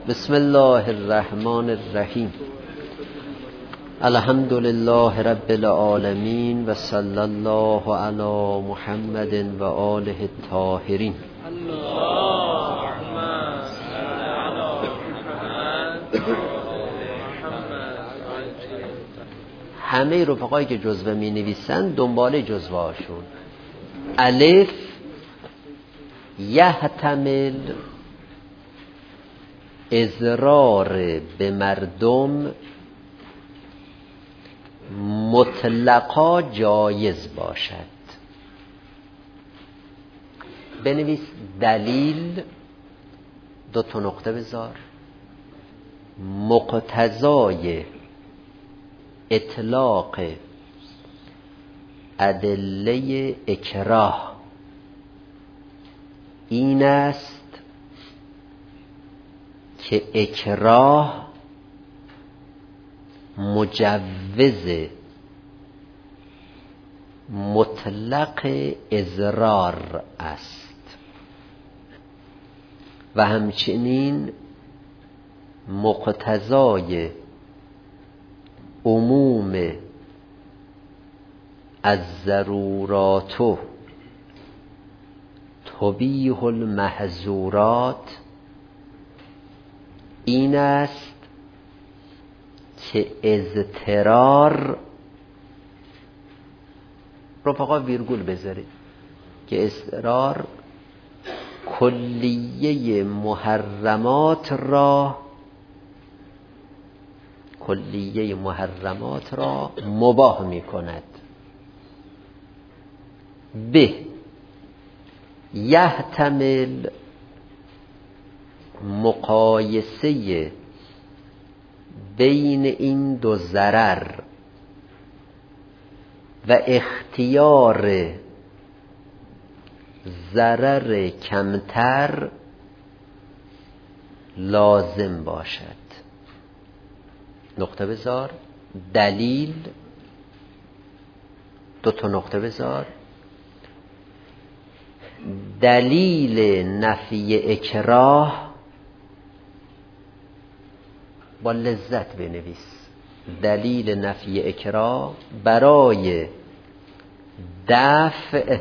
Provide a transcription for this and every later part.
بسم الله الرحمن الرحیم. الحمد لله رب العالمین و صلی الله علی محمد و آله الطاهرین. همه رفقایی که جزوه می نویسن دنبال جزوه هاشون. الف یحتمل اضرار به مردم مطلقا جایز باشد. بنویس دلیل، دو تا نقطه بذار، مقتضای اطلاق ادله اکراه این است که اکراه مجوز مطلق اضرار است و همچنین مقتضای عموم الضرورات تبیح المحظورات این است که اضطرار، رفقا ویرگول بذارید، که اضطرار کلیه محرمات را مباح می کند. به یحتمل مقایسه بین این دو ضرر و اختیار ضرر کمتر لازم باشد. نقطه بذار، دلیل، دو تا نقطه بذار، دلیل نفی اکراه با لذت بنویس. دلیل نفی اکراه برای دفع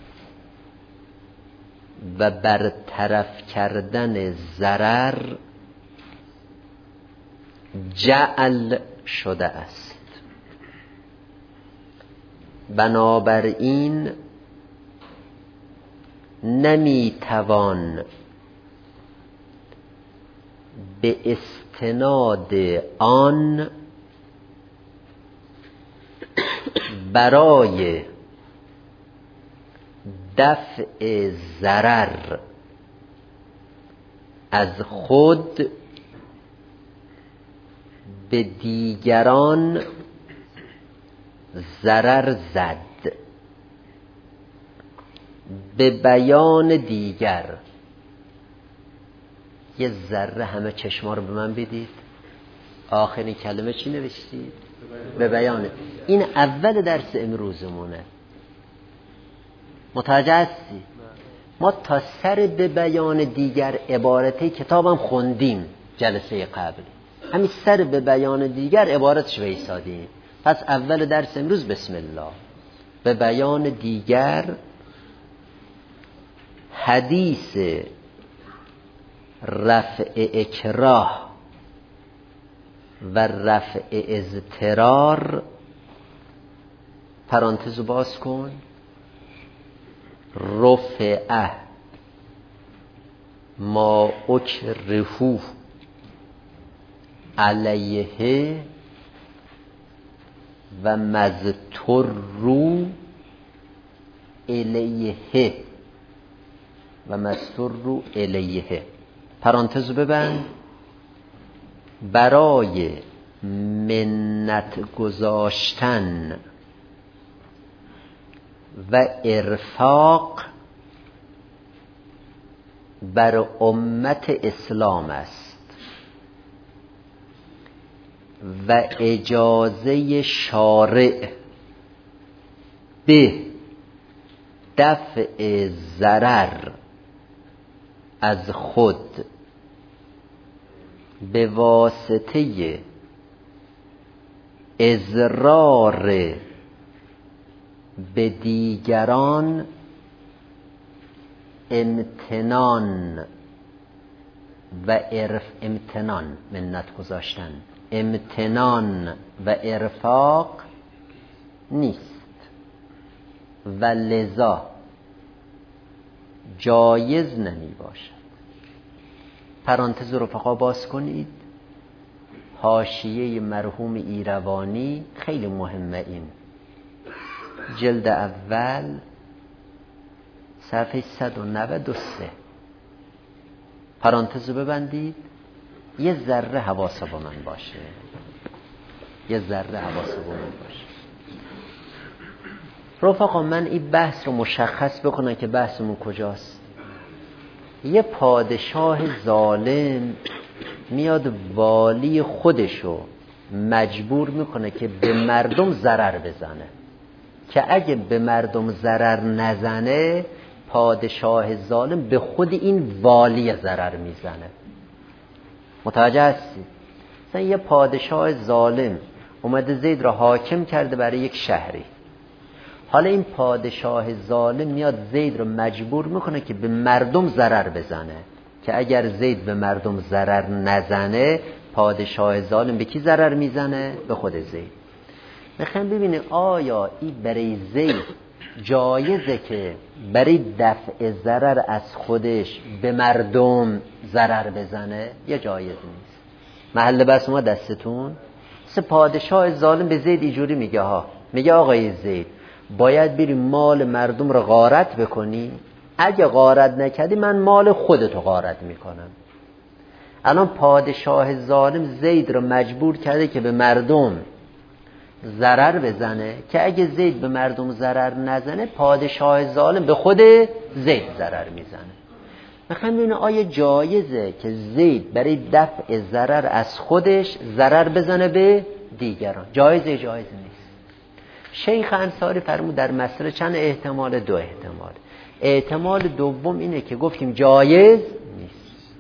و برطرف کردن ضرر جعل شده است. بنابراین نمیتوان به استناد آن برای دفع ضرر از خود به دیگران ضرر زد. به بیان دیگر، یه ذره همه چشما رو به من بدید. آخرین کلمه چی نوشتید؟ به بیان. این اول درس امروزمونه. متوجه هستی؟ ما تا سر به بیان دیگر عبارت کتابم خوندیم جلسه قبل. همین سر به بیان دیگر عبارتش ویسادیم. پس اول درس امروز بسم الله. به بیان دیگر حدیث رفع اکراه و رفع اضطرار، پرانتز باز کن، رفع ما اکرهو علیه و مضطروا الیه و مضطروا الیه، پرانتز ببند، برای منت گذاشتن و ارفاق بر امت اسلام است و اجازه شارع به دفع ضرر از خود به واسطه اضرار به دیگران امتنان و امتنان منت گذاشتن، امتنان و ارفاق نیست و لذا جایز نمی باشد. پرانتز رفقا باز کنید. حاشیه مرحوم ایروانی خیلی مهمه. این جلد اول صفحه 193. پرانتز رو ببندید. یه ذره حواس با من باشه، یه ذره حواس با من باشه. رفقا من این بحث رو مشخص بکنم که بحثمون کجاست. یه پادشاه ظالم میاد والی خودشو مجبور میکنه که به مردم ضرر بزنه، که اگه به مردم ضرر نزنه پادشاه ظالم به خود این والی ضرر میزنه. متوجه هستی؟ مثلا یه پادشاه ظالم اومده زید را حاکم کرده برای یک شهری. حالا این پادشاه ظالم میاد زید رو مجبور میکنه که به مردم ضرر بزنه، که اگر زید به مردم ضرر نزنه پادشاه ظالم به کی ضرر میزنه؟ به خود زید. میخوایم ببینیم آیا این برای زید جایزه که برای دفع ضرر از خودش به مردم ضرر بزنه یا جایز نیست؟ محل بس ما دستتون. پادشاه ظالم به زید اینجوری میگه ها، میگه آقای زید باید بری مال مردم رو غارت بکنی، اگه غارت نکردی من مال خودتو غارت میکنم. الان پادشاه ظالم زید رو مجبور کرده که به مردم ضرر بزنه، که اگه زید به مردم ضرر نزنه پادشاه ظالم به خود زید ضرر میزنه. میخوام ببینم آیا جایزه که زید برای دفع ضرر از خودش ضرر بزنه به دیگران؟ جایزه؟ جایز نیست. شیخ انصاری فرمود در مسئله چند احتمال؟ 2 احتمال. احتمال دوم اینه که گفتیم جایز نیست.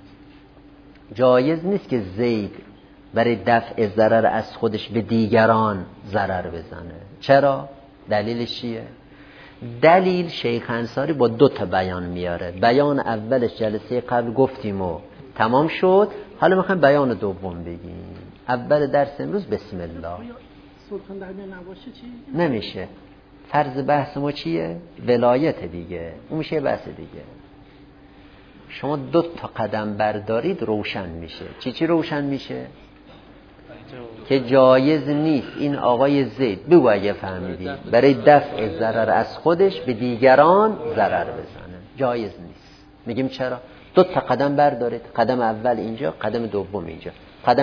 جایز نیست که زید برای دفع ضرر از خودش به دیگران ضرر بزنه. چرا؟ دلیلش چیه؟ دلیل شیخ انصاری با 2 تا بیان میاره. بیان اولش جلسه قبل گفتیم و تمام شد. حالا میخوایم بیان دوم بگیم. اول درس امروز بسم الله. سلطان در میان نباشه چی؟ نمیشه. فرض بحث ما چیه؟ ولایت دیگه. اون میشه بحث دیگه. شما 2 تا قدم بردارید روشن میشه. چی روشن میشه؟ که جایز نیست این آقای زید بگو اگه فهمیدید برای دفع ضرر از خودش به دیگران ضرر بزنه. جایز نیست. میگیم چرا؟ 2 تا قدم بردارید. قدم اول اینجا، قدم دوم اینجا.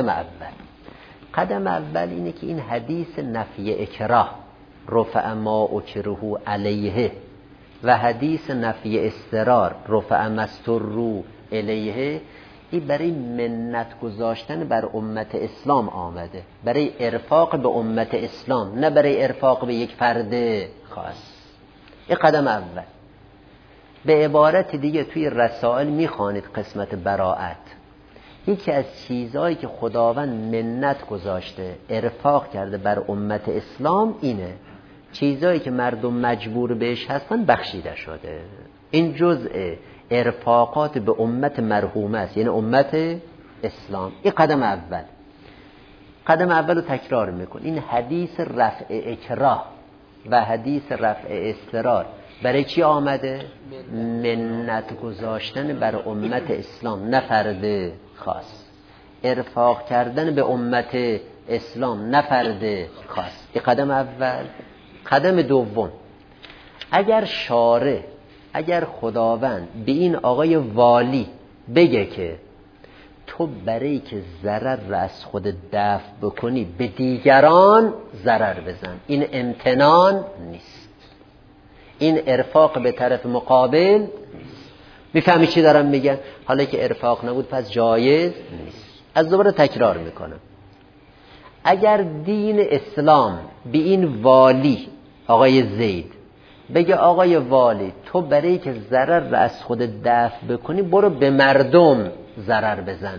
قدم اول اینه که این حدیث نفی اکراه رفع ما اکرهو علیه و حدیث نفی استرار رفع مسترو الیه، این برای منت گذاشتن بر امت اسلام آمده، برای ارفاق به امت اسلام، نه برای ارفاق به یک فرد خاص. این قدم اول. به عبارت دیگه توی رسائل میخوانید قسمت براءت، یکی از چیزهایی که خداوند منت گذاشته ارفاق کرده بر امت اسلام اینه چیزهایی که مردم مجبور بهش هستن بخشیده شده. این جزء ارفاقات به امت مرحومه است، یعنی امت اسلام. این قدم اول. قدم اول رو تکرار میکن. این حدیث رفع اکراه و حدیث رفع استرار برای چی آمده؟ منت گذاشتن بر امت اسلام، نه فرد خاص. ارفاق کردن به امت اسلام، نه فرد خاص. این قدم اول. قدم دوم، اگر شارع، اگر خداوند به این آقای والی بگه که تو برای که ضرر را از خود دفع بکنی به دیگران ضرر بزن، این امتنان نیست، این ارفاق به طرف مقابل نیست. میفهمی چی دارم میگم؟ حالا که ارفاق نبود پس جایز نیست. از دوباره تکرار میکنم. اگر دین اسلام به این والی آقای زید بگه آقای والی تو برای که ضرر را از خود دفع بکنی برو به مردم ضرر بزن،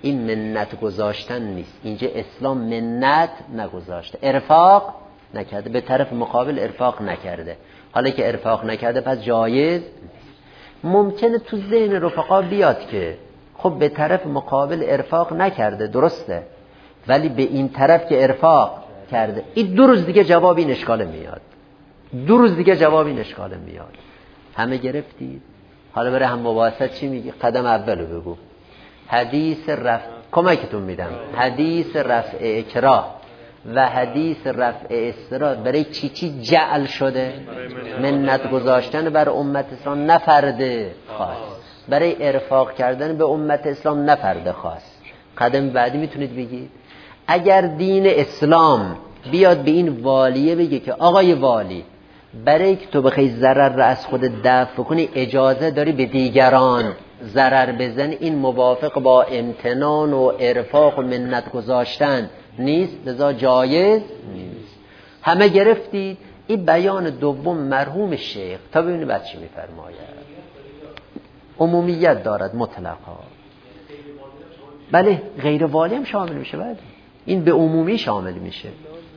این منت گذاشتن نیست. اینجا اسلام منت نگذاشته، ارفاق نکرده، به طرف مقابل ارفاق نکرده. حالا که ارفاق نکرده پس جایز نیست. ممکنه تو ذهن رفقا بیاد که خب به طرف مقابل ارفاق نکرده، درسته، ولی به این طرف که ارفاق کرده، این 2 روز دیگه جواب این اشکاله میاد، 2 روز دیگه جواب این اشکاله میاد. همه گرفتید؟ حالا برای هم مباحثت چی میگی؟ قدم اولو بگو. حدیث رفع، کمکتون میدم، حدیث رفع اکراه و حدیث رفع استراد برای چی جعل شده؟ منت گذاشتن بر امت اسلام نفرده خاص، برای ارفاق کردن به امت اسلام نفرده خاص. قدم بعدی میتونید بگید اگر دین اسلام بیاد به این والیه بگه که آقای والی، برای که تو بخوای ضرر را از خود دفع کنی اجازه داری به دیگران ضرر بزنی، این موافق با امتنان و ارفاق و منت گذاشتن نیست، لذا جایز نیست. همه گرفتید؟ این بیان دوم مرحوم شیخ تا ببینید بعد چی میفرماید. عمومیت دارد مطلقا. بله غیر والی هم شامل میشه، بعد این به عمومی شامل میشه.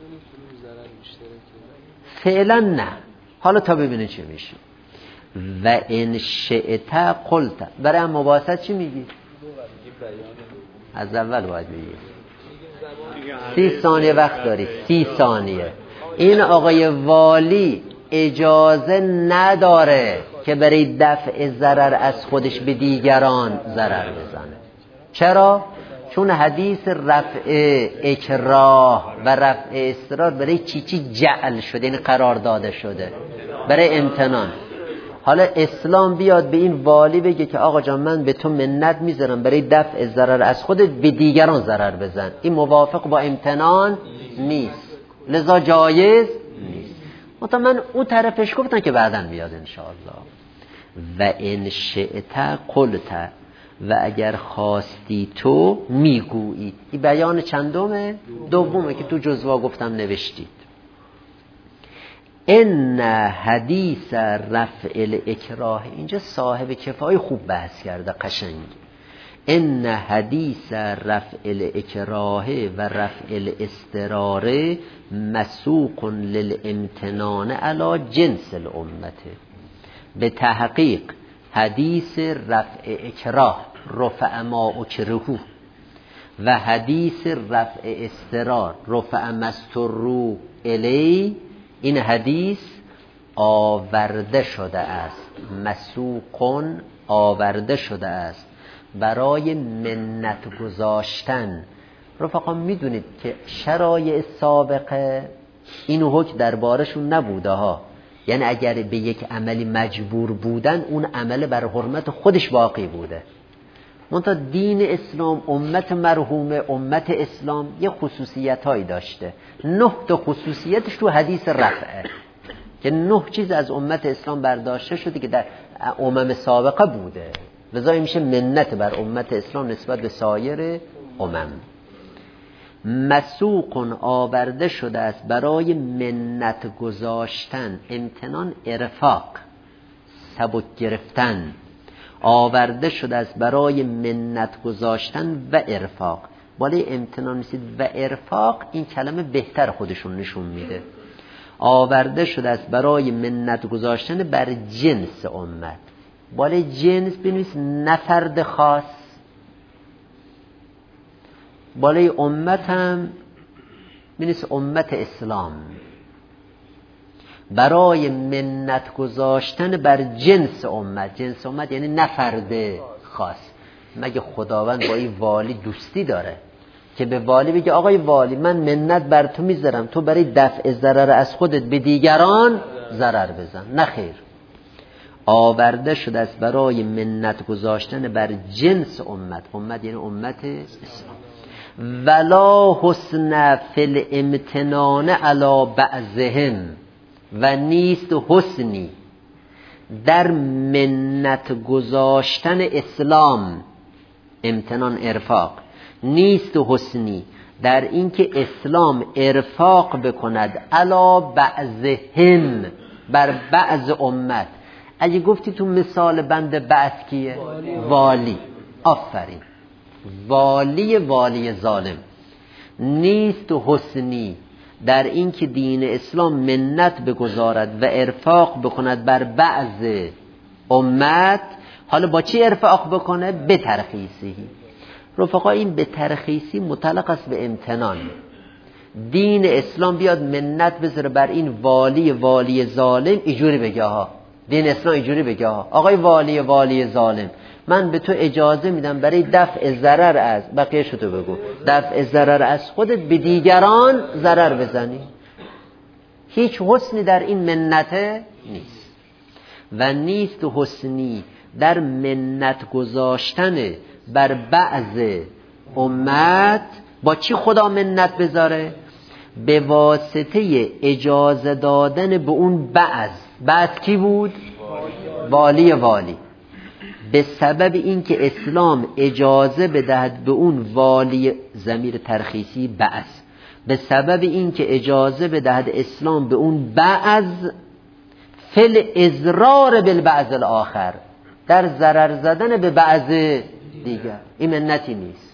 فعلا نه، حالا تا ببینید چی میشه. و ان شئت قلت، برای هم مباحثت چی میگی؟ از اول باید بگی. 30 ثانیه وقت داری، 30 ثانیه. این آقای والی اجازه نداره که برای دفع ضرر از خودش به دیگران ضرر بزنه. چرا؟ چون حدیث رفع اکراه و رفع استرار برای چی جعل شده، این قرار داده شده برای امتنان. حالا اسلام بیاد به این والی بگه که آقا جان من به تو منت میذارم برای دفع ضرر از خودت به دیگران ضرر بزن، این موافق با امتنان نیست، لذا جایز نیست. من اون طرفش گفتن که بعداً بیاد انشاءالله. و ان شئت قلت، و اگر خواستی تو میگویی. این بیان چندمه؟ دومه که تو جزوا گفتم نوشتید. ان حدیث رفع الاکراه، اینجا صاحب کفایه خوب بحث کرده، قشنگ. ان حدیث رفع الاکراه و رفع الاسترار مسوق للامتنان علی جنس الامت. به تحقیق حدیث رفع اکراه رفع ما اکرهو و حدیث رفع استرار رفع مسترو الی، این حدیث آورده شده است، مسوقون آورده شده است برای منت گذاشتن. رفقا میدونید که شرایع سابقه این حکم دربارشون نبوده ها، یعنی اگر به یک عملی مجبور بودن اون عمل بر حرمت خودش باقی بوده. منتها دین اسلام، امت مرحوم، امت اسلام یه خصوصیت هایی داشته. 9 تا خصوصیتش تو حدیث رفعه که 9 چیز از امت اسلام برداشته شده که در امم سابقه بوده، لذا میشه منت بر امت اسلام نسبت به سایر امم. مسوق آورده شده است برای منت گذاشتن، امتنان ارفاق سبک گرفتن، آورده شده است برای منت گذاشتن و ارفاق. بالای امتنان نیستید و ارفاق، این کلمه بهتر خودشون نشون میده. آورده شده است برای منت گذاشتن بر جنس امت. بالای جنس بنویس نفرد خاص، بالای امت هم بنویس امت اسلام. برای منت گذاشتن بر جنس امت، جنس امت یعنی نفرد خاص. مگه خداوند با این والی دوستی داره که به والی بگه آقای والی من منت بر تو میذارم تو برای دفع ضرر از خودت به دیگران ضرر بزن؟ نه خیر. آورده شده است برای منت گذاشتن بر جنس امت. امت یعنی امت اسلام. ولا حسن فی الامتنان علی بعضهم، و نیست حسنی در منت گذاشتن اسلام، امتنان ارفاق، نیست حسنی در اینکه اسلام ارفاق بکند علی بعضهم، بر بعض امت. اگه گفتی تو مثال بند بعض کیه؟ والی. آفرین. والی ظالم. نیست حسنی در این که دین اسلام منت بگذارد و ارفاق بکند بر بعض امت. حالا با چی ارفاق بکنه؟ به ترخیصی. رفقا این به ترخیصی مطلق است به امتنان. دین اسلام بیاد منت بذاره بر این والی ظالم، اینجوری بگه ها، دین اسلام اینجوری بگه ها، آقای والی ظالم من به تو اجازه میدم برای دفع ضرر از بقیه شو بگو، دفع ضرر از خودت به دیگران ضرر بزنی. هیچ حسنی در این منته نیست. و نیست حسنی در منت گذاشتن بر بعض امت. با چی خدا منت بذاره؟ به واسطه اجازه دادن به اون بعض کی بود؟ والی. به سبب اینکه اسلام اجازه بدهد به اون والی، ضمیر ترخیصی بعض، به سبب اینکه اجازه بدهد اسلام به اون بعض فل اضرار بالبعض الاخر، در ضرر زدن به بعض دیگر. این منتی نیست.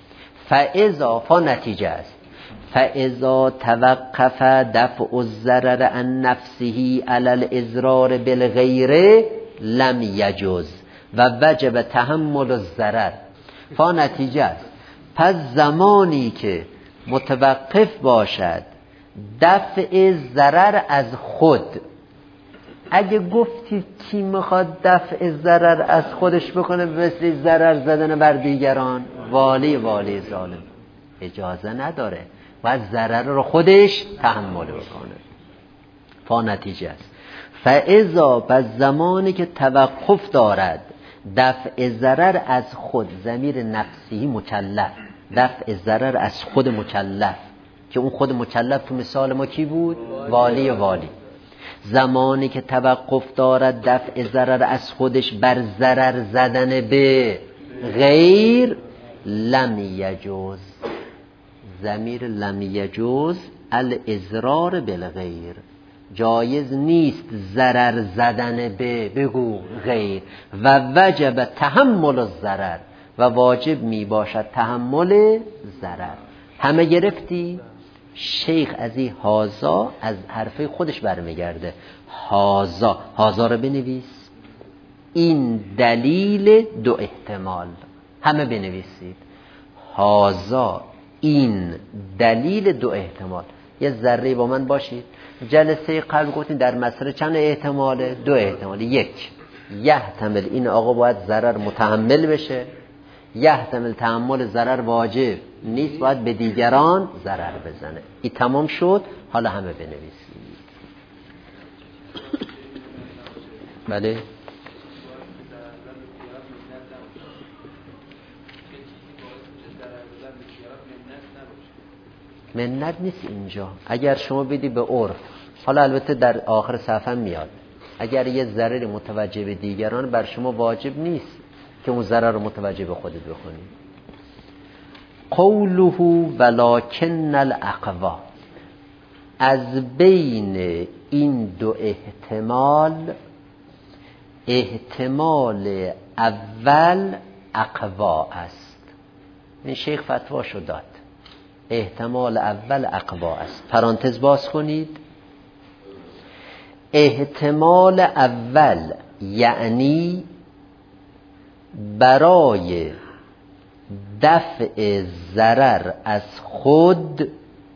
فا نتیجه است. فاذا توقف دفع الضرر عن نفسه علی الاضرار بالغیر لم یجوز و وجب تحمل الضرر. فا نتیجه است. پس زمانی که متوقف باشد دفع ضرر از خود. اگه گفتی کی میخواد دفع ضرر از خودش بکنه مثل ضرر زدن بر دیگران؟ والی ظالم اجازه نداره و ضرر رو خودش تحمل بکنه. فا نتیجه است. فاذا پس زمانی که توقف دارد دفع ضرر از خود، ضمیر نفسی مکلف، دفع ضرر از خود مکلف، که اون خود مکلف تو مثال ما کی بود؟ والی. زمانی که توقف دارد دفع ضرر از خودش بر ضرر زدن به غیر لم یجوز، ضمیر لم یجوز الاضرار بالغیر، جایز نیست ضرر زدن به بگو غیر. و وجب تحمل الضرر، و واجب می باشد تحمل ضرر. همه گرفتی؟ شیخ از این هازا از حرفه خودش برمیگرده. هازا رو بنویس. این دلیل دو احتمال. همه بنویسید. هازا این دلیل دو احتمال. یه ذره با من باشید. جلسه قبل گفتیم در مسئله چند احتماله؟ دو احتمال. یک، یحتمل این آقا باید ضرر متحمل بشه، یحتمل تحمل ضرر واجب نیست، باید به دیگران ضرر بزنه. این تمام شد. حالا همه بنویسید. بله منت نیست اینجا. اگر شما بدی به عرف، حالا البته در آخر صفحه میاد، اگر یه ضرر متوجه به دیگران بر شما واجب نیست که اون ضرر رو متوجه به خودت بکنی. قوله ولکن الاقوا، از بین این دو احتمال اول اقوا است. این شیخ فتواشو داد، احتمال اول اقوا است. پرانتز باز کنید. احتمال اول یعنی برای دفع ضرر از خود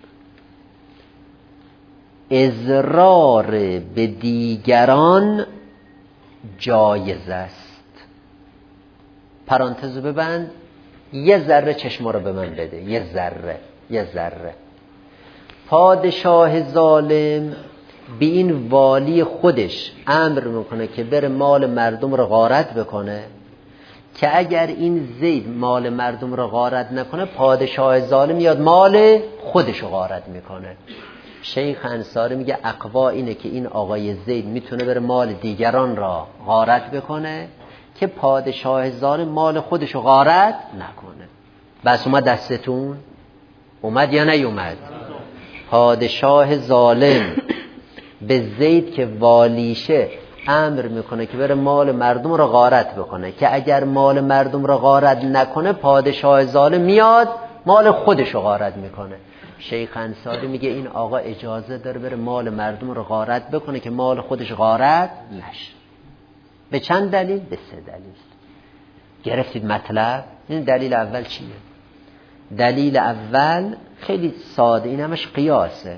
اضرار به دیگران جایز است. پرانتز ببند. یه ذره چشما رو به من بده. یه ذره. پادشاه ظالم به این والی خودش امر میکنه که بره مال مردم رو غارت بکنه، که اگر این زید مال مردم رو غارت نکنه پادشاه ظالم میاد مال خودش رو غارت میکنه. شیخ انصاری میگه اقوا اینه که این آقای زید میتونه بره مال دیگران را غارت بکنه که پادشاه ظالم مال خودش رو غارت نکنه. بس اومد دستتون؟ اومد یا نیومد؟ پادشاه ظالم به زید که والیشه امر میکنه که بره مال مردم رو غارت بکنه که اگر مال مردم رو غارت نکنه پادشاه ظالم میاد مال خودش رو غارت میکنه. شیخ انصاری میگه این آقا اجازه داره بره مال مردم رو غارت بکنه که مال خودش غارت نشه. به چند دلیل؟ به 3 دلیل. گرفتید مطلب؟ این دلیل اول چیه؟ دلیل اول خیلی ساده، این همش قیاسه،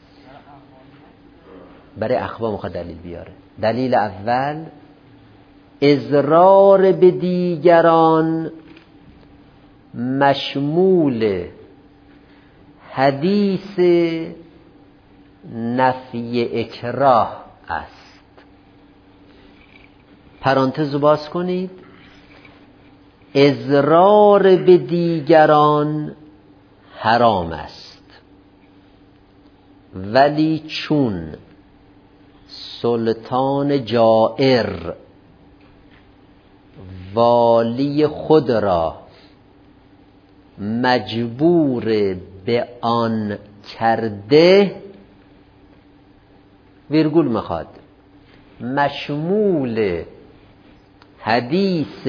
برای اخوام میخواد دلیل بیاره. دلیل اول اضرار به دیگران مشمول حدیث نفی اکراه است. پرانتز رو باز کنید. اضرار به دیگران حرام است، ولی چون سلطان جائر والی خود را مجبور به آن کرده، ویرگول میخواد، مشمول حدیث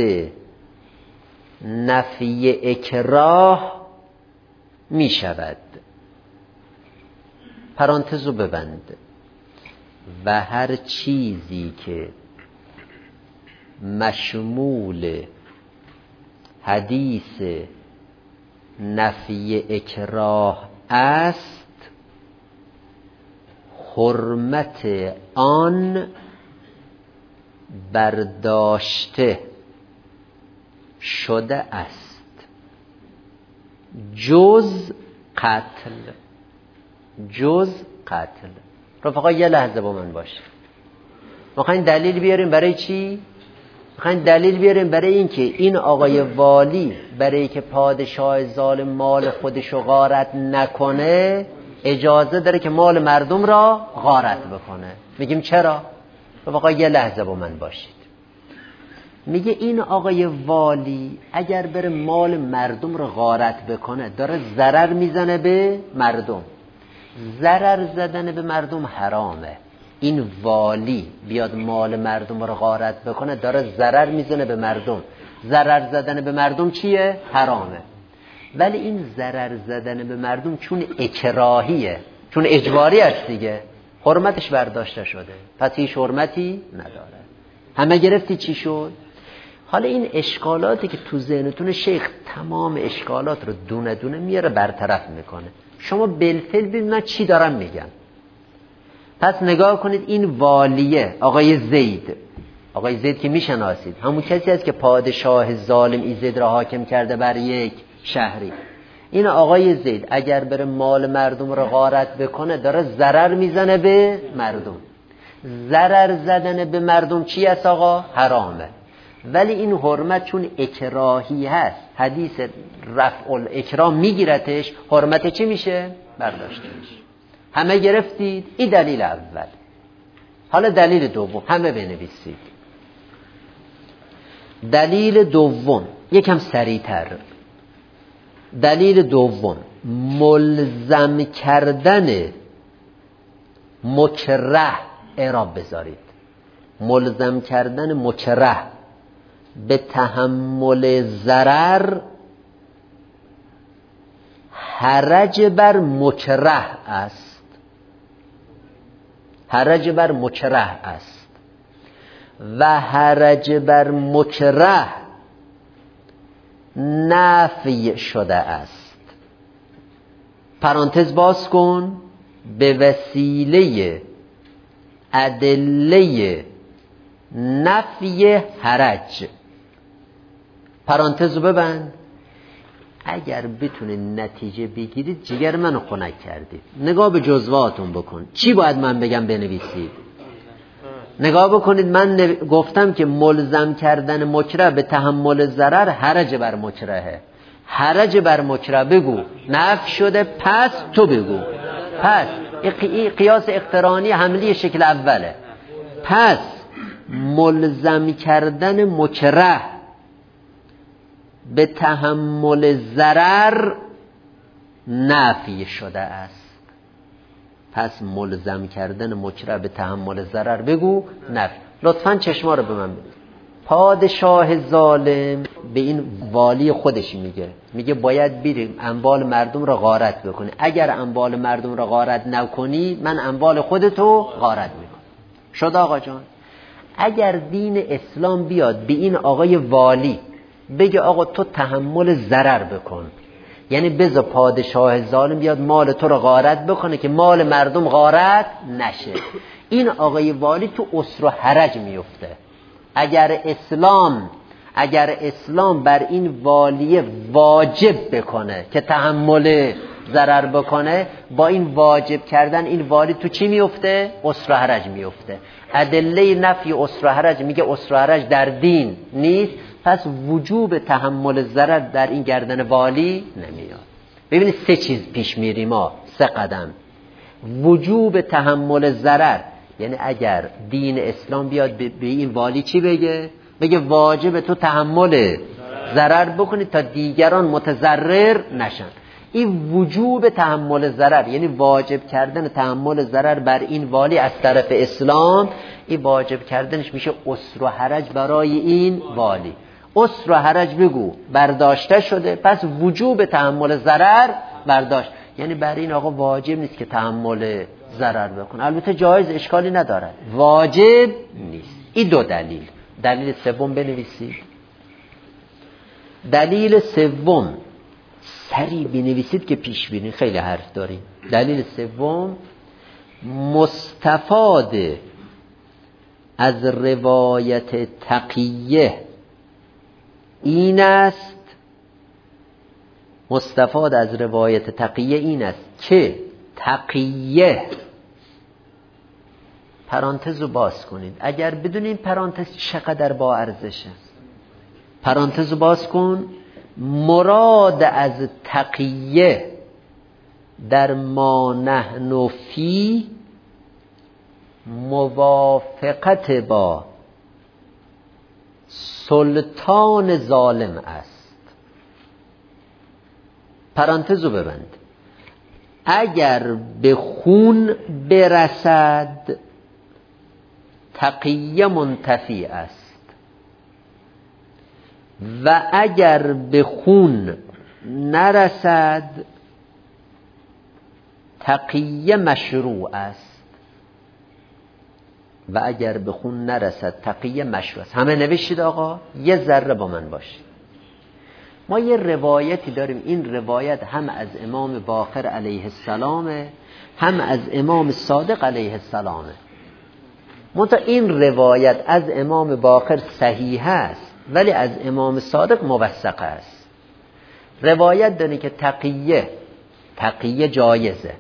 نفی اکراه می شود. پرانتزو ببند. و هر چیزی که مشمول حدیث نفی اکراه است حرمت آن برداشته شده است جز قتل. جز قتل. رفقا یه لحظه با من باشه. میخواین دلیل بیاریم برای چی؟ میخواین دلیل بیاریم برای این که این آقای والی برای که پادشاه ظالم مال خودشو غارت نکنه اجازه داره که مال مردم را غارت بکنه. میگیم چرا؟ رفقا یه لحظه با من باشید. میگه این آقای والی اگر بره مال مردم رو غارت بکنه داره ضرر میزنه به مردم. ضرر زدن به مردم حرامه. این والی بیاد مال مردم رو غارت بکنه داره ضرر میزنه به مردم. ضرر زدن به مردم چیه؟ حرامه. ولی این ضرر زدن به مردم چون اکراهیه، چون اجباری است دیگه، حرمتش برداشته شده، پس هیچ حرمتی نداره. همه گرفتی چی شد؟ حالا این اشکالاتی که تو ذهنتون شیخ تمام اشکالات رو دونه دونه میاره برطرف میکنه. شما بالفعل ببینید من چی دارم میگم. پس نگاه کنید این والیه آقای زید، آقای زید که میشناسید همون کسی است که پادشاه ظالم ایزد را حاکم کرده بر یک شهری. این آقای زید اگر بره مال مردم رو غارت بکنه داره ضرر میزنه به مردم. ضرر زدن به مردم چی است آقا؟ حرامه. ولی این حرمت چون اکراهی هست، حدیث رفع الاکراه میگیرتش، حرمت چی میشه؟ برداشته میشه. همه گرفتید؟ این دلیل اول. حالا دلیل دوم همه بنویسید. دلیل دوم یکم سریعتر. دلیل دوم ملزم کردن مکره، اعراب بذارید، ملزم کردن مکره به تحمل ضرر حرج بر مکره است. حرج بر مکره است و حرج بر مکره نفی شده است. پرانتز باز کن. به وسیله ادله نفی حرج. پرانتز رو ببند. اگر بتونه نتیجه بگیرید جگر منو خنک کردید. نگاه به جزواتون بکن. چی باید من بگم بنویسید؟ نگاه بکنید. من گفتم که ملزم کردن مکره به تحمل ضرر حرج بر مکرهه. حرج بر مکره بگو نفی شده، پس تو بگو. پس قیاس اقترانی حملی شکل اوله. پس ملزم کردن مکره به تحمل ضرر نفی شده است. پس ملزم کردن مکره به تحمل ضرر بگو نفی. لطفاً چشما رو به من بدید. پادشاه ظالم به این والی خودش میگه باید بریم اموال مردم را غارت بکنی، اگر اموال مردم را غارت نکنی من اموال خودتو غارت میکنم. شد آقا جان؟ اگر دین اسلام بیاد به این آقای والی بگه آقا تو تحمل ضرر بکن، یعنی بذار پادشاه ظالم بیاد مال تو را غارت بکنه که مال مردم غارت نشه، این آقای والی تو اسر و حرج میفته. اگر اسلام بر این والی واجب بکنه که تحمل ضرر بکنه، با این واجب کردن این والی تو چی میفته؟ اسر و حرج میفته. ادله نفی اسر و حرج میگه اسر و حرج در دین نیست، پس وجوب تحمل ضرر در این گردن والی نمیاد. ببینید 3 چیز پیش میریم ما، 3 قدم. وجوب تحمل ضرر، یعنی اگر دین اسلام بیاد به این والی چی بگه واجب تو تحمل ضرر بکنی تا دیگران متضرر نشن. این وجوب تحمل ضرر، یعنی واجب کردن تحمل ضرر بر این والی از طرف اسلام، این واجب کردنش میشه اسر و حرج برای این والی. اسر و حرج بگو برداشته شده، پس وجوب تحمل ضرر برداشت، یعنی برای این آقا واجب نیست که تحمل ضرر بکنه. البته جایز، اشکالی نداره، واجب نیست. این 2 دلیل. دلیل سوم بنویسید. دلیل سوم سریع بنویسید که پیش بینی، خیلی حرف داریم. دلیل سوم مستفاد از روایت تقیه این است، مستفاد از روایت تقیه این است که تقیه، پرانتز رو باز کنید اگر بدونین پرانتز چقدر با ارزشه، پرانتز رو باز کن. مراد از تقیه در ما نحن فی موافقت با سلطان ظالم است. پرانتز رو ببند. اگر به خون برسد تقیه منتفی است و اگر به خون نرسد تقیه مشروع است. و اگر به خون نرسد تقیه مشروع است. همه نوشید آقا؟ یه ذره با من باشید. ما یه روایتی داریم، این روایت هم از امام باقر علیه السلام هم از امام صادق علیه السلام. منتها این روایت از امام باقر صحیح است ولی از امام صادق موثق است. روایت داره که تقیه جایزه.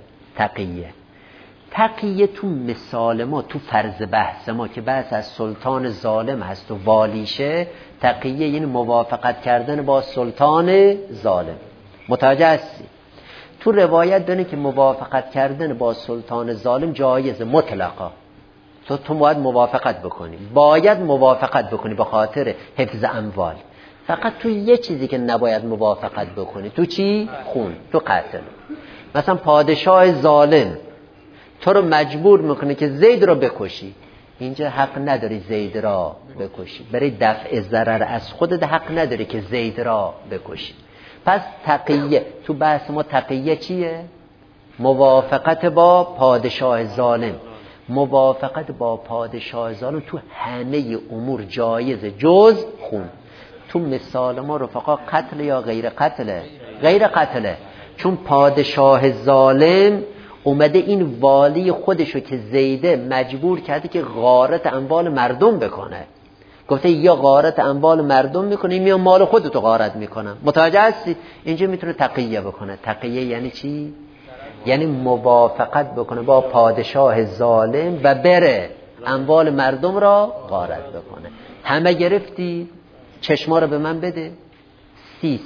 تقیه تو مثال ما، تو فرض بحث ما که بحث از سلطان ظالم هست و والیشه، تقیه یعنی موافقت کردن با سلطان ظالم. متوجه هستی؟ تو روایت داره که موافقت کردن با سلطان ظالم جایزه مطلقا. تو باید موافقت بکنی به خاطر حفظ اموال. فقط تو یه چیزی که نباید موافقت بکنی، تو چی؟ خون، تو قتل. مثلا پادشاه ظالم تو رو مجبور میکنه که زید رو بکشی، اینجا حق نداری زید را بکشی. برای دفع ضرر از خودت حق نداری که زید را بکشی. پس تقیه تو بحث ما تقیه چیه؟ موافقت با پادشاه ظالم. موافقت با پادشاه ظالم تو همه امور جایزه جز خون. تو مثال ما رفقا قتل یا غیر قتله؟ غیر قتله. چون پادشاه ظالم اومده این والی خودشو که زیده مجبور کرده که غارت اموال مردم بکنه. گفته یا غارت اموال مردم میکنه یا مال خودتو غارت میکنم. متوجه هستی؟ اینجا میتونه تقیه بکنه. تقیه یعنی چی؟ یعنی موافقت بکنه با پادشاه ظالم و بره اموال مردم را غارت بکنه. همه گرفتی؟ چشما رو به من بده. 30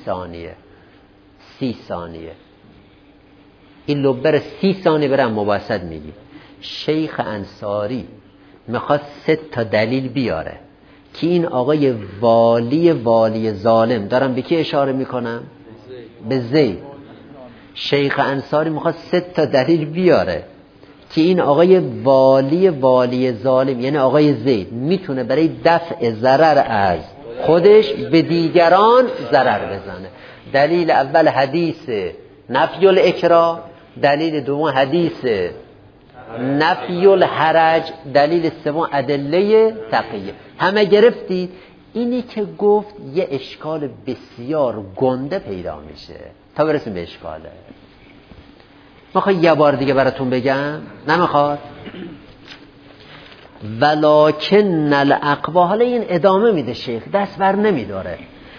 ثانیه این لبر 30 ثانیه برم مباسط میگی. شیخ انصاری میخواد 3 تا دلیل بیاره که این آقای والی ظالم، دارم به کی اشاره میکنم؟ به زید. شیخ انصاری میخواد 3 تا دلیل بیاره که این آقای والی ظالم یعنی آقای زید میتونه برای دفع ضرر از خودش به دیگران ضرر بزنه. دلیل اول حدیث نفی الاکراه، دلیل دوم حدیث نفی الحرج، دلیل سوم ادله تقیه. همه گرفتید؟ اینی که گفت یه اشکال بسیار گنده پیدا میشه تا برسیم به اشکاله. میخوای یه بار دیگه براتون بگم؟ نمیخواد؟ ولکن الاقوا، حالا این ادامه میده شیخ، دست بر نمیداره.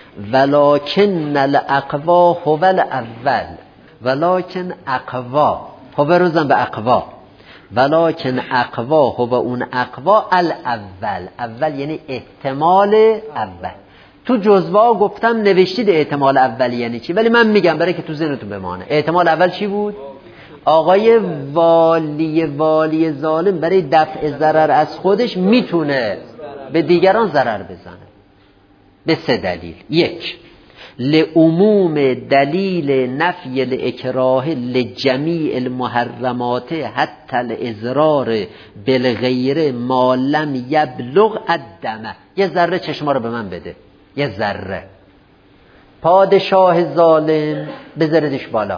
ولکن الاقوا هو الاول، ولکن اقوا هو بروزن به اقوا، ولکن اقوا هو اون اقوا الاول، اول یعنی احتمال اول. تو جزوه گفتم نوشتید احتمال اول یعنی چی، ولی من میگم برای که تو ذهنتون بمانه. احتمال اول چی بود؟ آقای والی ظالم برای دفع ضرر از خودش میتونه به دیگران ضرر بزنه به 3 دلیل. 1 لعموم دلیل نفی الاکراه لجمیع المحرمات حتی الاضرار بالغیر ما لم یبلغ الدم. یه ذره چشما رو به من بده، یه ذره. پادشاه ظالم بذاردش بالا،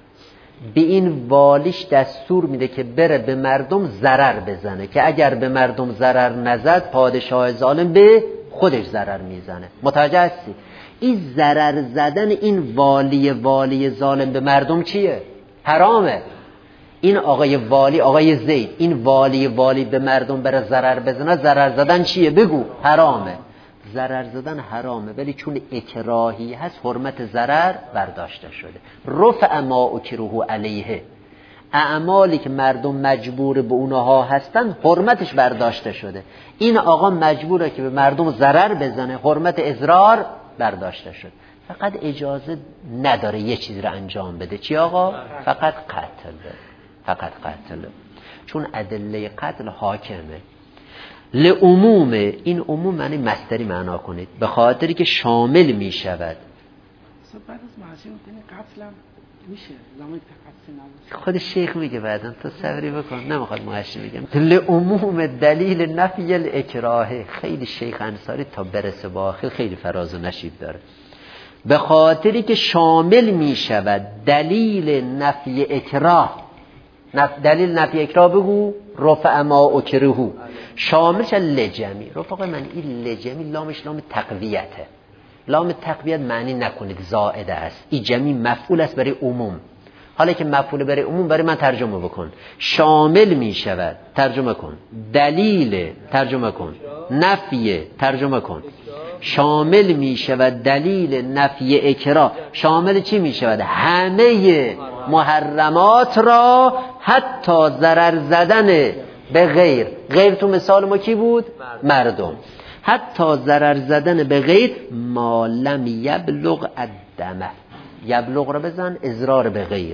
به این والیش دستور میده که بره به مردم ضرر بزنه که اگر به مردم ضرر نزد پادشاه ظالم به خودش ضرر میزنه. متوجه هستی؟ این ضرر زدن این والی ظالم به مردم چیه؟ حرامه. این آقای والی، آقای زید، این والی به مردم بره ضرر بزنه، ضرر زدن چیه؟ بگو. حرامه. ضرر زدن حرامه، ولی چون اکراهی هست حرمت ضرر برداشته شده. رفع ما اکره علیه، اعمالی که مردم مجبور به اونها هستن حرمتش برداشته شده. این آقا مجبوره که به مردم ضرر بزنه، حرمت اضرار برداشته شد. فقط اجازه نداره یه چیزی رو انجام بده. چی آقا؟ فقط قتل. فقط قتل، چون ادله قتل حاکمه. لعموم، این عموم معنی مصدری معنا کنید، به خاطری که شامل می شود. بعد از معصیت قتلم میشه زمانی که خود شیخ میگه بعدن، تو صبری بکن، نمیخواد معشی بگم. لعموم دلیل نفی الاکراه، خیلی شیخ انصاری تا برسه با آخر خیلی فراز و نشیب داره. به خاطری که شامل می شود دلیل نفی اکراه. دلیل نفی اکراه بگو رفع ما اکرهو، شاملش لجمی. رفقا من این لجمی لامش لام تقویته. لام تقویت معنی نکنید زائده است، این جمی مفعول است برای عموم. حالا که مفعول برای عموم، برای من ترجمه بکن. شامل می شود، ترجمه کن. دلیل، ترجمه کن. نفی، ترجمه کن. شامل می شود دلیل نفی اکراه. شامل چی می شود؟ همه محرمات را، حتی ضرر زدن به غیر. غیر تو مثال ما کی بود؟ مردم. حتی ضرر زدن به غیر ما لم یبلغ الدم. یبلغ رو بزن، اضرار به غیر.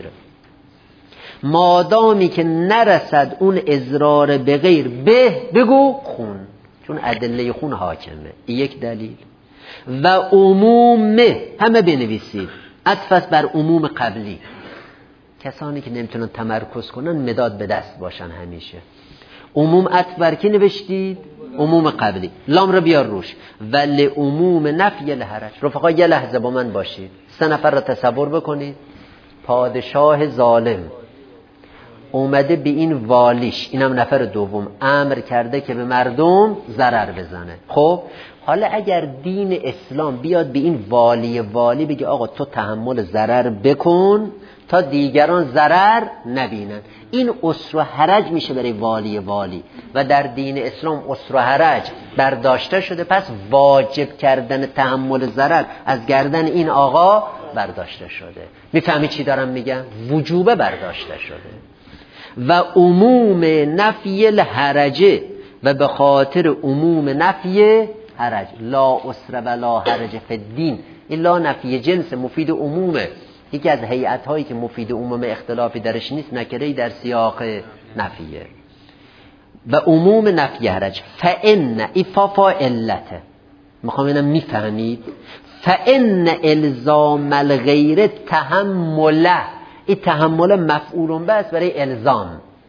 مادامی که نرسد اون اضرار به غیر به، بگو خون، چون ادله خون حاکمه. یک دلیل. و عمومه، همه بنویسید، عطف بر عموم قبلی. کسانی که نمیتونن تمرکز کنن مداد به دست باشن همیشه. عموم عطف بر کی نوشتید؟ عموم قبلی. لام رو بیار روش. ولی عموم نفی الحرج. رفقا یه لحظه با من باشید، 3 نفر را تصور بکنید. پادشاه ظالم اومده به این والیش، اینم نفر دوم، امر کرده که به مردم ضرر بزنه. خب حالا اگر دین اسلام بیاد به این والی بگه آقا تو تحمل ضرر بکن تا دیگران ضرر نبینن، این اسر و حرج میشه برای والی و در دین اسلام اسر و حرج برداشته شده. پس واجب کردن تحمل ضرر از گردن این آقا برداشته شده. میفهمی چی دارم میگم؟ وجوبه برداشته شده. و عموم نفی الحرج، و به خاطر عموم نفی حرج، لا اسر و لا حرج فی الدین. این لا نفی جنس مفید عمومه. یکی از هیئت هایی که مفید عموم اختلافی درش نیست، نکره‌ای در سیاق نفیه. و عموم نفی حرج فان افافا علته. میخوام اینم میفهمید. فان الزام الغیر تحمله، این تحمل مفعول به است برای الزام.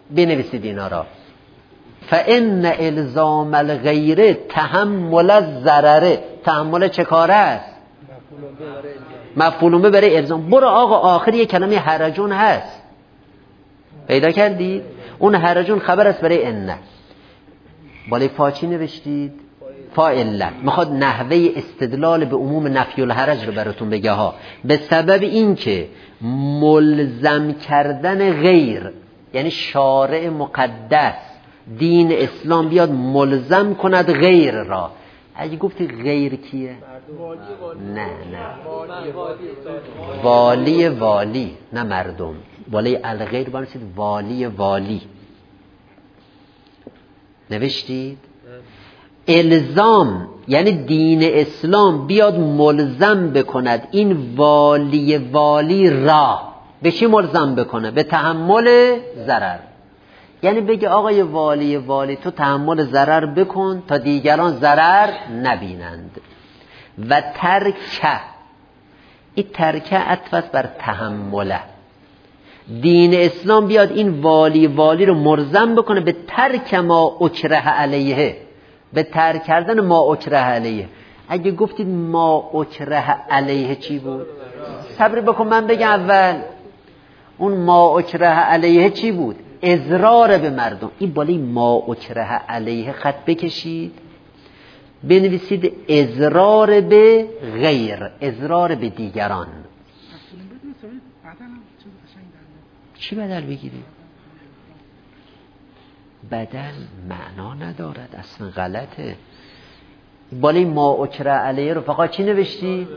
بنویسید اینا را. فان الزام الغیر تحمل الضرر. تحمل چه کاره است؟ مفعول به برای الزام. برو آقا آخر یه کلمه حرجون هست، پیدا کردید؟ اون حرجون خبر است برای ان. بالای فا چی نوشتید؟ فاعل. میخواد نحوه استدلال به عموم نفی الحرج رو براتون بگه ها. به سبب این که ملزم کردن غیر، یعنی شارع مقدس دین اسلام بیاد ملزم کند غیر را. اگه گفتی غیر کیه؟ نه والی نه مردم. بالای الغیر بنویسید والی. نوشتید؟ الزام یعنی دین اسلام بیاد ملزم بکند این والی را. به چی ملزم بکنه؟ به تحمل ضرر. یعنی بگه آقای والی تو تحمل ضرر بکن تا دیگران ضرر نبینند. و ترکه، این ترکه عطف بر تحمله. دین اسلام بیاد این والی رو ملزم بکنه به ترک ما اکره علیه، به ترک کردن ما اکره علیه. اگه گفتید ما اکره علیه چی بود؟ صبر بکن من بگم اول. اون ما اکره علیه چی بود؟ اضرار به مردم. این بالای ما اکره علیه خط بکشید، بنویسید اضرار به غیر، اضرار به دیگران. چی بدل بگیرید؟ بدل معنا ندارد، اصلا غلطه. بالای ما اکره علیه رو فقط چی نوشتی؟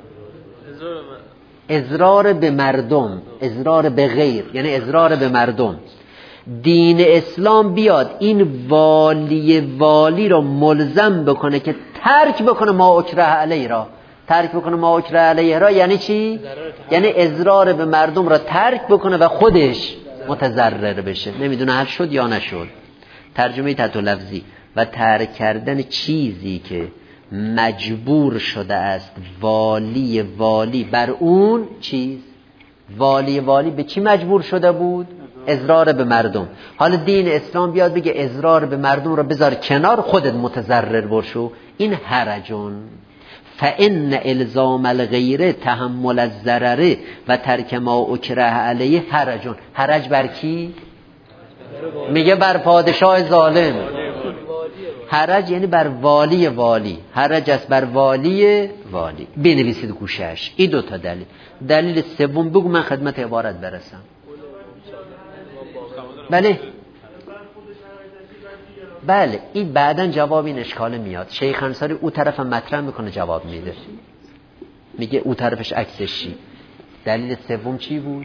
اضرار به مردم، اضرار به غیر یعنی اضرار به مردم. دین اسلام بیاد این والی را ملزم بکنه که ترک بکنه ما اکره علیه را. ترک بکنه ما اکره علیه را یعنی چی؟ یعنی اضرار به مردم را ترک بکنه و خودش متضرر بشه. نمیدونه حل شد یا نشد. ترجمه تحت لفظی: و ترک کردن چیزی که مجبور شده است والی بر اون چیز. والی به چی مجبور شده بود؟ اضرار به مردم. حالا دین اسلام بیاد بگه اضرار به مردم رو بذار کنار، خودت متضرر بشو. این حرجون. فان الزام الغیر تحمل الضرر و ترک ما اکره علیه حرجون. حرج بر کی؟ میگه بر پادشاه ظالم. حرج یعنی بر والی. حرج است بر والی. بنویسید گوشش. این دوتا دلیل. دلیل سوم بگو من خدمت عبارت برسم. بله این بعداً جواب این اشکال میاد. شیخ انصاری او طرف مطرح میکنه جواب میده، میگه او طرفش عکسش چی. دلیل سوم چی بود؟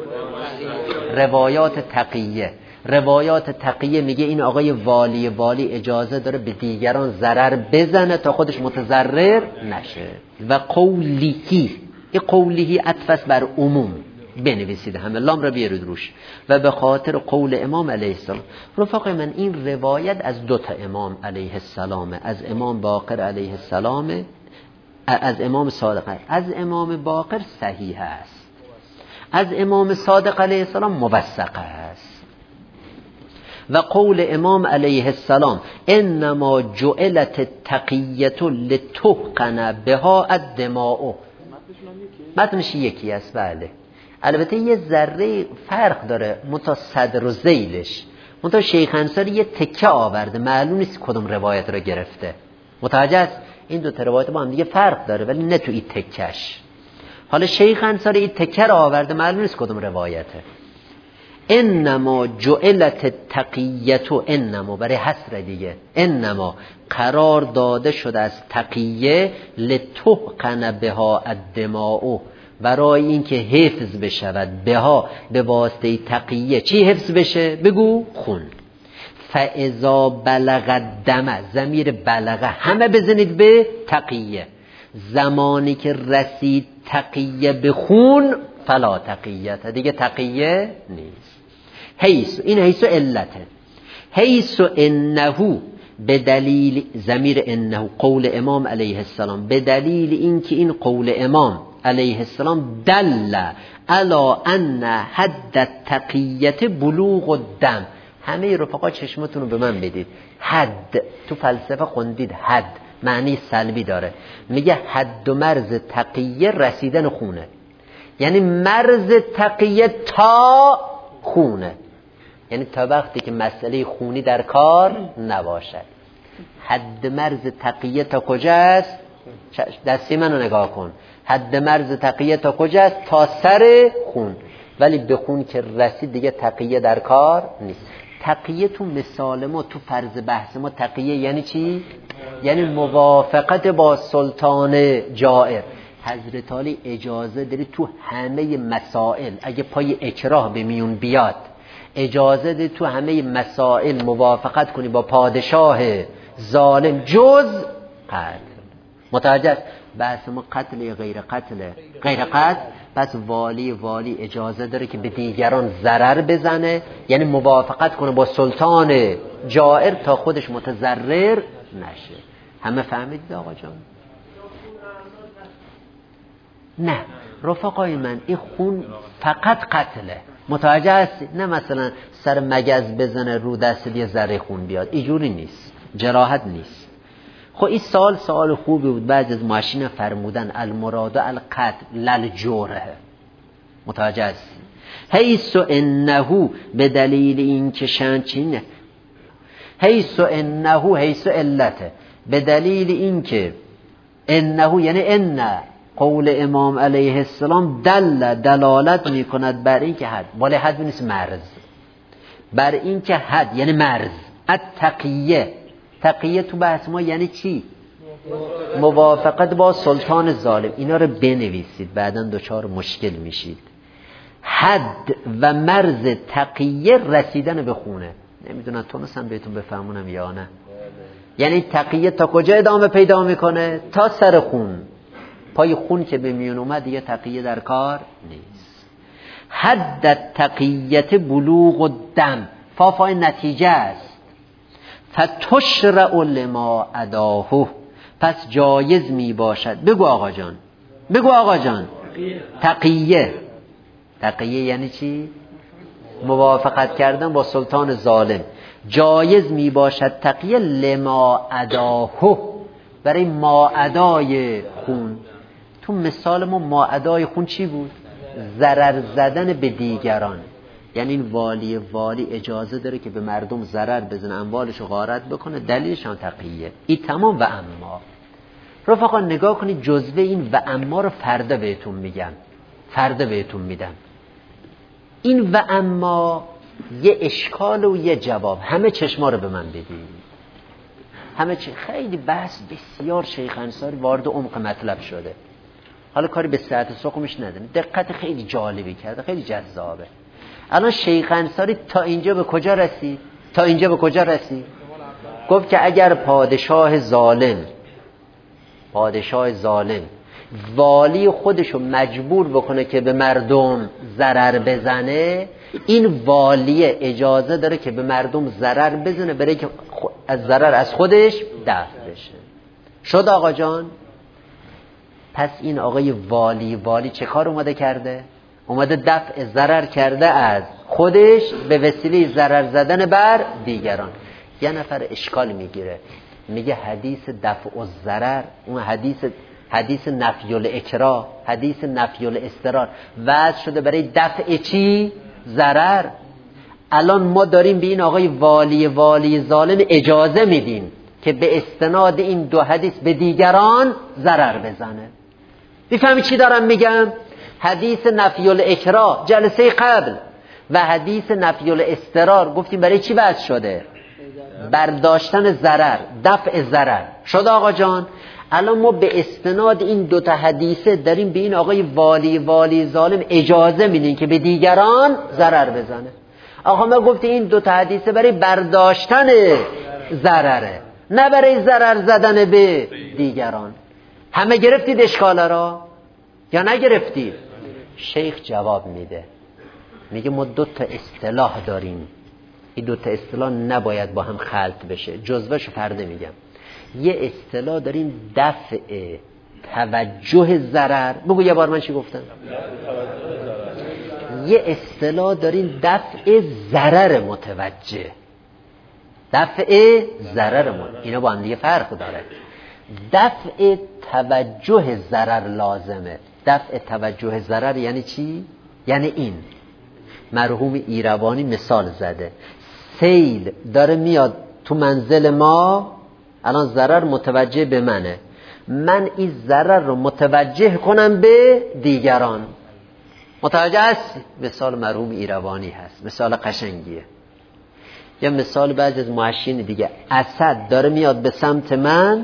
روایات تقیه میگه این آقای والی اجازه داره به دیگران ضرر بزنه تا خودش متضرر نشه. و قولیهی، این قولیهی عطف بر عموم. بنویسید همه، لام را بیارید روش. و به خاطر قول امام علیه السلام. رفاق من این روایت از دوتا امام علیه السلام، از امام باقر علیه السلام، از امام صادق. از امام باقر صحیح است، از امام صادق علیه السلام موثق است. و قول امام علیه السلام انما جعلت التقیة لتحقن بها الدماء. متنش یکی است. بله البته یه ذره فرق داره متا صدر و ذیلش. متا شیخ انصاری یه تکه آورده، معلوم نیست کدوم روایت رو گرفته. متوجه است؟ این دو تا روایت با هم دیگه فرق داره ولی نه تو این تکش. حالا شیخ انصاری این تکه رو آورده، معلوم نیست کدوم روایته. انما جعلت التقیة، انما برای حصر دیگه، انما قرار داده شده از تقیه لتحقن بها الدماء، برای اینکه حفظ بشود بها به واسطه تقیه. چی حفظ بشه؟ بگو خون. فاذا بلغ الدم، ضمیر بلغه همه بزنید به تقیه. زمانی که رسید تقیه به خون فلا تقیت، دیگه تقیه نیست. این حیث علته. حیث انه، به دلیل ضمیر انه قول امام علیه السلام، به دلیل اینکه این قول امام علیه السلام دل علی ان حد التقیه بلوغ الدم. همه رفقا چشمتون رو به من بدید. حد تو فلسفه خوندید، حد معنی سلبی داره. میگه حد و مرز تقیه رسیدن خونه، یعنی مرز تقیه تا خونه، یعنی تا وقتی که مسئله خونی در کار نباشد. حد مرز تقیه تا کجاست؟ دستی منو نگاه کن. حد مرز تقیه تا کجاست؟ تا سر خون. ولی به خون که رسید دیگه تقیه در کار نیست. تقیه تو مثال ما، تو فرض بحث ما، تقیه یعنی چی؟ یعنی موافقت با سلطان جائر. حضرت علی اجازه داری تو همه مسائل، اگه پای اکراه به میون بیاد، اجازه داری تو همه مسائل موافقت کنی با پادشاه ظالم جز قتل. متوجه است؟ بحث ما قتل یا غیر قتل؟ غیر قتل. پس والی اجازه داره که به دیگران ضرر بزنه، یعنی موافقت کنه با سلطان جائر تا خودش متضرر نشه. همه فهمیدید آقا جان؟ نه رفقای من، این خون فقط قتله. متوجه هستی؟ نه مثلا سر مگز بزنه رو دست یه ذره خون بیاد، اینجوری نیست، جراحت نیست. خب این سوال خوبی بود. بعد از ماشین فرمودن المراد القتل للجرح. متوجه هستی؟ حیث انه به دلیل این که شنچینه، حیث علته، به دلیل این که انه یعنی ان قول امام علیه السلام دلالت می کند بر این که حد، بالا حد نیست مرز، بر این که حد یعنی مرز. تقیه تو بحث ما یعنی چی؟ موافقت با سلطان ظالم. اینا رو بنویسید، بعداً دچار مشکل میشید. حد و مرز تقیه رسیدن به خونه. نمیدونم تونستم بهتون بفهمونم یا نه. یعنی تقیه تا کجا ادامه پیدا میکنه؟ تا سر خون. پای خون که به میون اومد دیگه تقیه در کار نیست. حد تقیت بلوغ الدم، فافای نتیجه است. فتشرع لما اداه، پس جایز می باشد. بگو آقا جان. تقیه یعنی چی؟ موافقت کردن با سلطان ظالم. جایز می باشد تقیه لما اداه، برای ما ادای خون. تو مثال ما ادای خون چی بود؟ ضرر زدن به دیگران. یعنی این والی اجازه داره که به مردم ضرر بزنه، اموالشو غارت بکنه، دلیلش هم تقیه. این تمام. و اما رفقا نگاه کنید، جزوه این و اما رو فردا بهتون میدم. این و اما یه اشکال و یه جواب. همه چشما رو به من بدید. خیلی بحث بسیار شیخ انصاری وارد عمق مطلب شده. حالا کاری به ساعت سقمش نداره، دقت خیلی جالبی کرده، خیلی جذابه. الان شیخ انصاری تا اینجا به کجا رسید؟ گفت که اگر پادشاه ظالم والی خودشو مجبور بکنه که به مردم ضرر بزنه، این والی اجازه داره که به مردم ضرر بزنه برای که از ضرر از خودش دفع بشه. شد آقا جان؟ پس این آقای والی چه کار اومده کرده؟ اومده دفع ضرر کرده از خودش به وسیله ضرر زدن بر دیگران. یه نفر اشکال میگیره، میگه حدیث دفع الضرر، اون حدیث نفی الاکراه، حدیث نفی الاضطرار وضع شده برای دفع چی؟ ضرر. الان ما داریم به این آقای والی ظالم اجازه میدیم که به استناد این دو حدیث به دیگران ضرر بزنه. میفهمی چی دارم میگم؟ حدیث نفی الاکراه جلسه قبل و حدیث نفی الاضطرار گفتیم برای چی وضع شده؟ برداشتن ضرر، دفع ضرر. شد آقا جان؟ الان ما به استناد این دوتا حدیثه داریم به این آقای والی ظالم اجازه میدیم که به دیگران ضرر بزنه. آقا ما گفتیم این دوتا حدیثه برای برداشتن ضرره، نه برای ضرر زدن به دیگران. همه گرفتید اشکالا را یا نگرفتید؟ شیخ جواب میده، میگه ما دوتا اصطلاح داریم، این دوتا اصطلاح نباید با هم خلط بشه. جزوهشو فردا میگم. یه اصطلاح داریم دفع توجه ضرر. بگو یه بار من چی گفتم؟ یه اصطلاح داریم دفع ضرر متوجه. دفع ضرر اینا با هم دیگه فرق داره. دفع توجه ضرر لازمه. دفع توجه ضرر یعنی چی؟ یعنی این مرحوم ایروانی مثال زده، سیل داره میاد تو منزل ما، الان ضرر متوجه به منه، من این ضرر رو متوجه کنم به دیگران. متوجه هست؟ مثال مرحوم ایروانی هست، مثال قشنگیه. یا مثال بعضی از محشین دیگه، اسد داره میاد به سمت من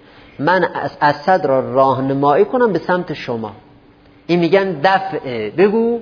اسد را راهنمایی کنم به سمت شما. این میگن دفع. بگو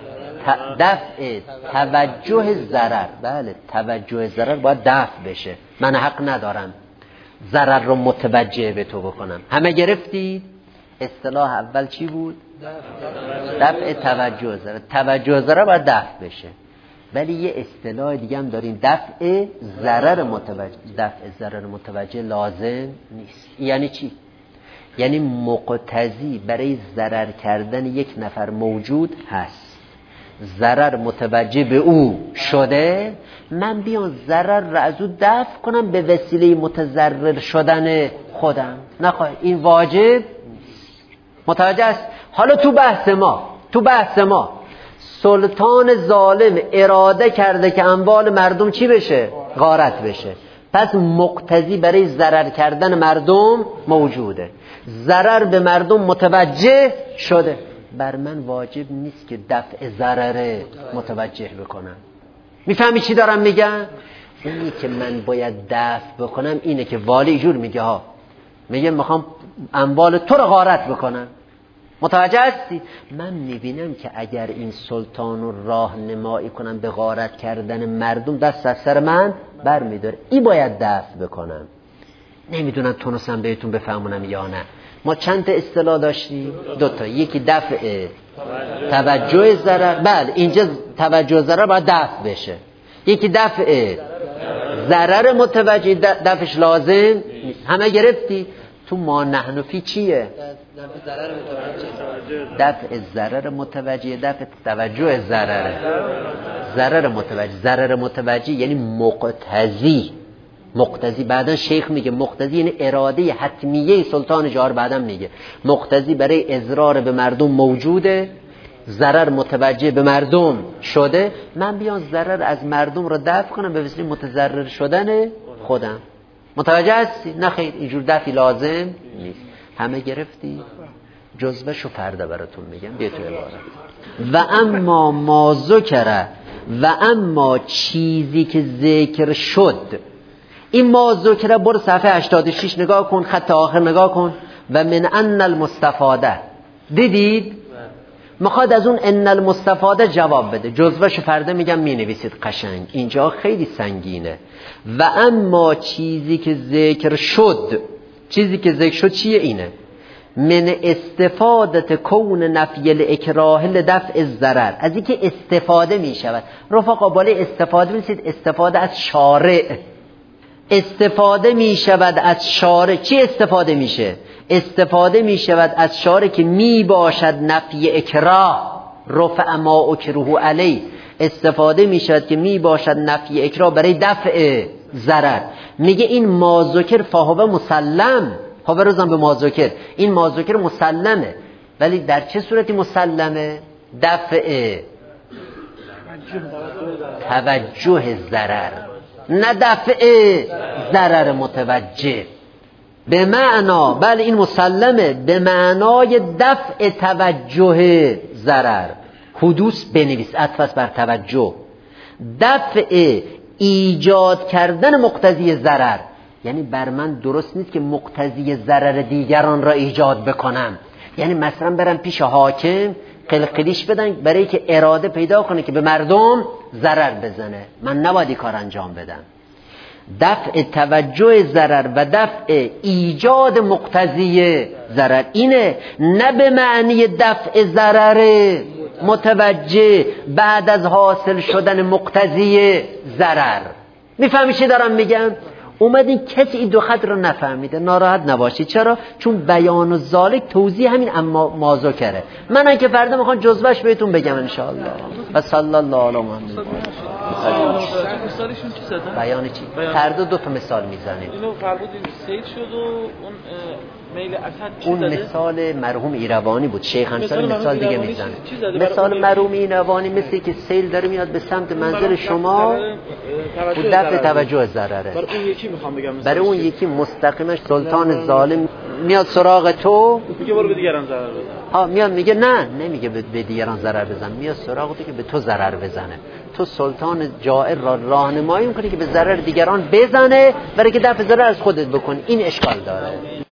دفع توجه ضرر. بله، توجه ضرر باید دفع بشه. من حق ندارم ضرر رو متوجه به تو بکنم. همه گرفتید؟ اصطلاح اول چی بود؟ دفع توجه ضرر. توجه ضرر باید دفع بشه. ولی یه اصطلاح دیگه هم داریم، دفع ضرر متوجه. دفع ضرر متوجه لازم نیست. یعنی چی؟ یعنی مقتضی برای ضرر کردن یک نفر موجود هست، ضرر متوجه به او شده، من بیان ضرر را از او دفع کنم به وسیله متضرر شدن خودم. نخواه، این واجب نیست. متوجه است؟ حالا تو بحث ما سلطان ظالم اراده کرده که اموال مردم چی بشه؟ غارت بشه. پس مقتضی برای ضرر کردن مردم موجوده، ضرر به مردم متوجه شده، بر من واجب نیست که دفع ضرر متوجه بکنم. میفهمی چی دارم میگم؟ اینی که من باید دفع بکنم اینه که والی جور میگه ها، میگه میخوام اموال تو رو غارت بکنم. متوجه هستی؟ من میبینم که اگر این سلطان رو راهنمایی کنم به غارت کردن مردم، دست از سر من بر میداره، این باید دفع بکنم. نمیدونم تونستم بهتون بفهمونم یا نه. ما چند تا اصطلاح داشتیم؟ 2 تا. یکی دفع توجه ضرر. بله، اینجا توجه ضرر باید دفع بشه. یکی دفع ضرر متوجه، دفعش لازم نیست. همه گرفتی؟ تو ما نحن فی چیه؟ دفع ضرر متوجه، دفع توجه ضرره. ضرر متوجه یعنی مقتضی. بعدا شیخ میگه مقتضی یعنی اراده حتمیه سلطان جار. بعدا میگه مقتضی برای اضرار به مردم موجوده، ضرر متوجه به مردم شده، من بیان ضرر از مردم رو دفع کنم به وسیله متضرر شدن خودم. متوجه هستی؟ نه خیر، اینجور دفعی لازم نیست. همه گرفتی؟ جزوه‌شو فردا براتون میگم. بیه تو عبارت. و اما ما ذکر، و اما چیزی که ذکر شد. این ما ذکر، برو صفحه 86 نگاه کن، خط آخر نگاه کن. و من ان المستفاده، دیدید؟ میخواد از اون ان المستفاده جواب بده. جزوه‌شو فردا میگم مینویسید قشنگ، اینجا خیلی سنگینه. و اما چیزی که ذکر شد. چیزی که ذکر شد چیه؟ اینه من استفادت کون نفی الاکراه لدفع الضرر، از اینکه استفاده می شود. رفقا بالای استفاده می‌نویسید، استفاده از شارع. استفاده می شود از شارع. چی استفاده میشه؟ استفاده می شود از شارع که می باشد نفی اکراه، رفع ما اکره علی. استفاده می شود که می باشد نفی اکراه برای دفع ضرر. میگه این ما ذکر فهو مسلم. ها بروزم به ما ذکر، این ما ذکر مسلمه، ولی در چه صورتی مسلمه؟ دفع توجه ضرر، نه دفع ضرر متوجه. به معنا، بله این مسلمه، به معنای دفع توجه ضرر. حدوث بنویس، عطف بر توجه. دفع ایجاد کردن مقتضی ضرر، یعنی بر من درست نیست که مقتضی ضرر دیگران را ایجاد بکنم. یعنی مثلا برم پیش حاکم قلقلیش بدن برای که اراده پیدا کنه که به مردم ضرر بزنه، من نباید این کار انجام بدم. دفع توجه ضرر و دفع ایجاد مقتضی ضرر اینه، نه به معنی دفع ضرر متوجه بعد از حاصل شدن مقتضی ضرر. میفهمی چی دارم میگم؟ اومدین کسی این دو خط رو نفهمیده، ناراحت نباشید. چرا؟ چون بیان و ذالک توضیح همین اما ما ذکره. منم که فردا میخوام جزوهش بهتون بگم ان شاء الله. و صلی الله علی محمد. مثالشون چی زدن؟ بیان چی؟ فردا دو تا مثال میزنید. اینو فرمودین سید شد و اون میل اسد چی اون زده؟ مثال مرحوم ایروانی بود. شیخ انصاری مثال دیگه میزنه. مثال مرحوم ایروانی مثل که سیل داره میاد به سمت منزل شما و دفع توجه ضرره. برای اون یکی میخوام بگم، برای اون یکی مستقیمش سلطان ظالم میاد سراغ تو، میگه برو به دیگران ضرر بزن. ها میاد میگه نه، نمیگه به دیگران ضرر بزن، میاد سراغ تو که به تو ضرر بزنه. تو سلطان جائر را راهنمایی میکنی که به ضرر دیگران بزنه برای که دفع ضرر از خودت بکن. این اشکال داره.